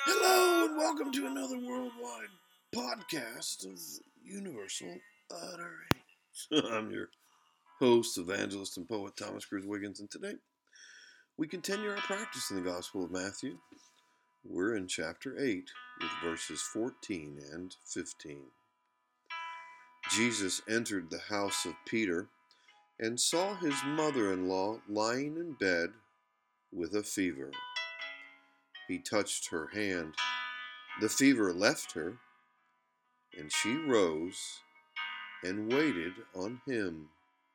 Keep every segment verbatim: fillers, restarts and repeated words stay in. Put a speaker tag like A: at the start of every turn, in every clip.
A: Hello and welcome to another worldwide podcast of Universal Utterance. I'm your host, evangelist, and poet Thomas Cruz Wiggins, and today we continue our practice in the Gospel of Matthew. We're in chapter eight with verses fourteen and fifteen. Jesus entered the house of Peter and saw his mother-in-law lying in bed with a fever. He touched her hand. The fever left her, and she rose and waited on him.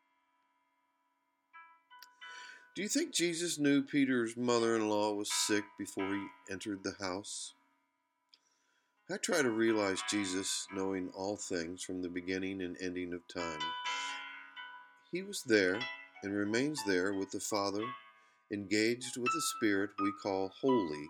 A: Do you think Jesus knew Peter's mother-in-law was sick before he entered the house? I try to realize Jesus knowing all things from the beginning and ending of time. He was there and remains there with the Father, engaged with a spirit we call holy.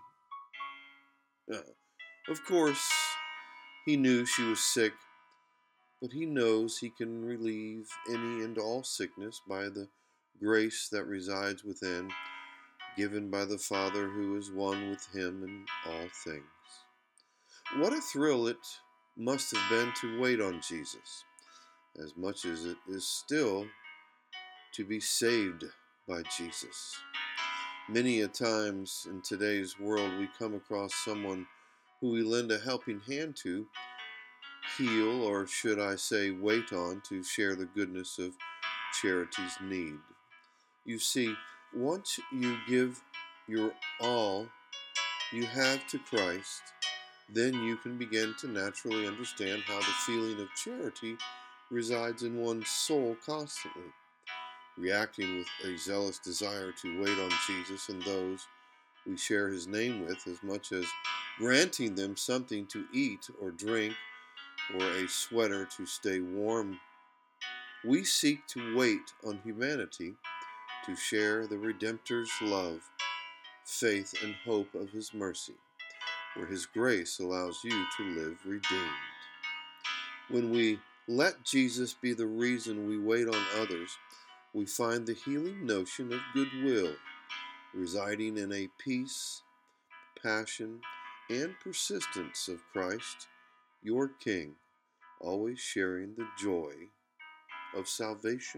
A: Uh, of course, he knew she was sick, but he knows he can relieve any and all sickness by the grace that resides within, given by the Father who is one with him in all things. What a thrill it must have been to wait on Jesus, as much as it is still to be saved by Jesus. Many a times in today's world we come across someone who we lend a helping hand to, heal, or should I say wait on, to share the goodness of charity's need. You see, once you give your all you have to Christ, then you can begin to naturally understand how the feeling of charity resides in one's soul constantly, reacting with a zealous desire to wait on Jesus and those we share his name with, as much as granting them something to eat or drink or a sweater to stay warm. We seek to wait on humanity to share the Redemptor's love, faith, and hope of his mercy, where his grace allows you to live redeemed. When we let Jesus be the reason we wait on others, we find the healing notion of goodwill, residing in a peace, passion, and persistence of Christ, your King, always sharing the joy of salvation,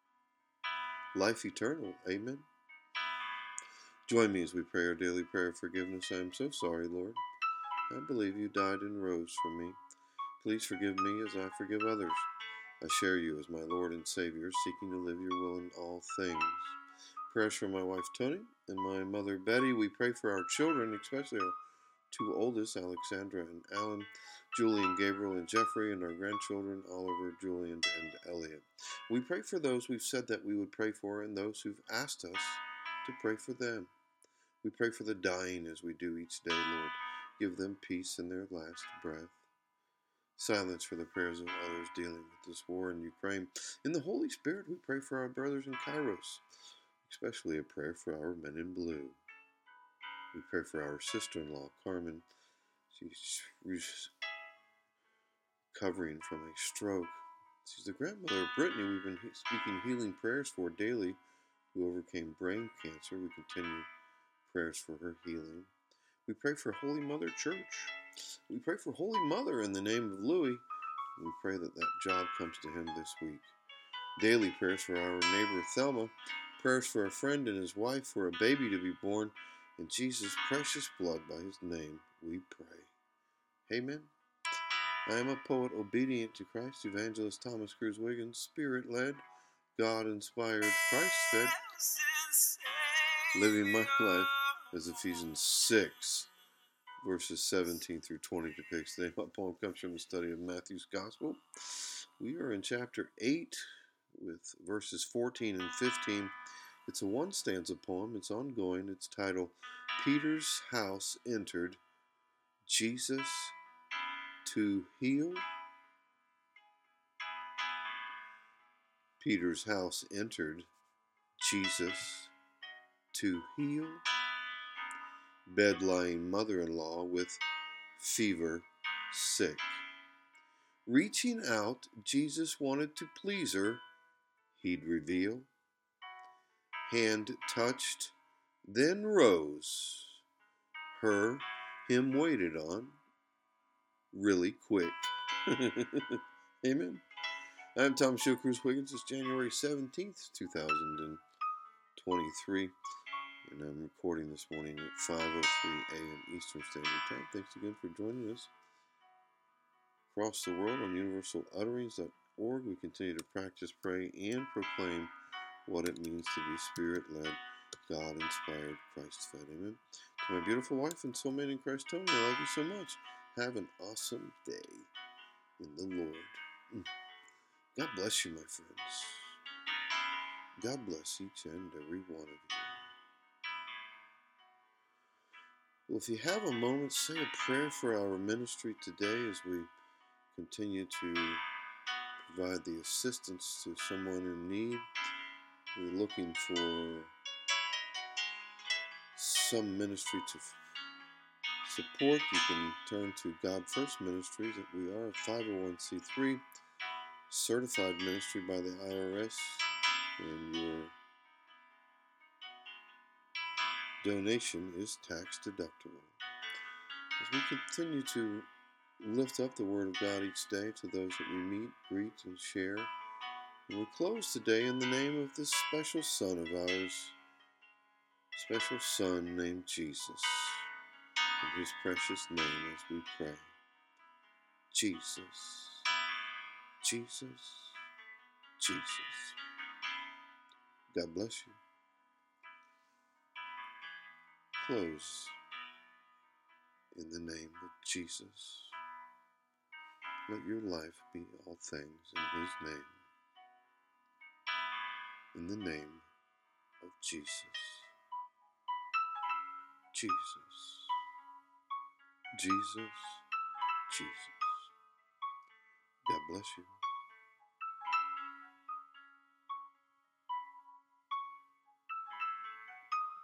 A: life eternal. Amen. Join me as we pray our daily prayer of forgiveness. I am so sorry, Lord. I believe you died and rose for me. Please forgive me as I forgive others. I share you as my Lord and Savior, seeking to live your will in all things. Prayers for my wife Tony and my mother Betty. We pray for our children, especially our two oldest, Alexandra and Alan, Julian, Gabriel, and Jeffrey, and our grandchildren, Oliver, Julian, and Elliot. We pray for those we've said that we would pray for and those who've asked us to pray for them. We pray for the dying as we do each day, Lord. Give them peace in their last breath. Silence for the prayers of others dealing with this war in Ukraine. In the Holy Spirit, we pray for our brothers in Kairos, especially a prayer for our men in blue. We pray for our sister-in-law, Carmen. She's recovering from a stroke. She's the grandmother of Brittany we've been speaking healing prayers for daily, who overcame brain cancer. We continue prayers for her healing. We pray for Holy Mother Church. We pray for Holy Mother in the name of Louis. We pray that that job comes to him this week. Daily prayers for our neighbor Thelma. Prayers for a friend and his wife, for a baby to be born. In Jesus' precious blood, by his name, we pray. Amen. I am a poet obedient to Christ, evangelist Thomas Cruz Wiggins, spirit-led, God-inspired, Christ-fed, living my life as Ephesians six, verses seventeen through twenty depicts. Today, my poem comes from the study of Matthew's Gospel. We are in chapter eight with verses fourteen and fifteen. It's a one-stanza poem. It's ongoing. It's titled, Peter's House Entered, Jesus to Heal. Peter's house entered, Jesus to heal. Bed-lying mother-in-law with fever, sick. Reaching out, Jesus wanted to please her, he'd reveal. Hand touched, then rose, her Him waited on really quick. Amen. I'm Tom Show Cruz Wiggins. It's January seventeenth, two thousand twenty-three, and I'm recording this morning at five oh three a.m. Eastern Standard Time. Thanks again for joining us. Across the world on universal utterings dot org, we continue to practice, pray, and proclaim what it means to be Spirit-led, God-inspired, Christ-fed. Amen. To my beautiful wife and soulmate in Christ, Tony, I love you so much. Have an awesome day in the Lord. God bless you, my friends. God bless each and every one of you. Well, if you have a moment, say a prayer for our ministry today as we continue to provide the assistance to someone in need. We're looking for some ministry to support. You can turn to God First Ministries. We are a five oh one c three certified ministry by the I R S, and your donation is tax deductible. As we continue to lift up the Word of God each day to those that we meet, greet, and share, and we close today in the name of this special Son of ours, special Son named Jesus. In His precious name as we pray. Jesus, Jesus, Jesus. God bless you. Close in the name of Jesus. Let your life be all things in His name. In the name of Jesus. Jesus. Jesus. Jesus. God bless you.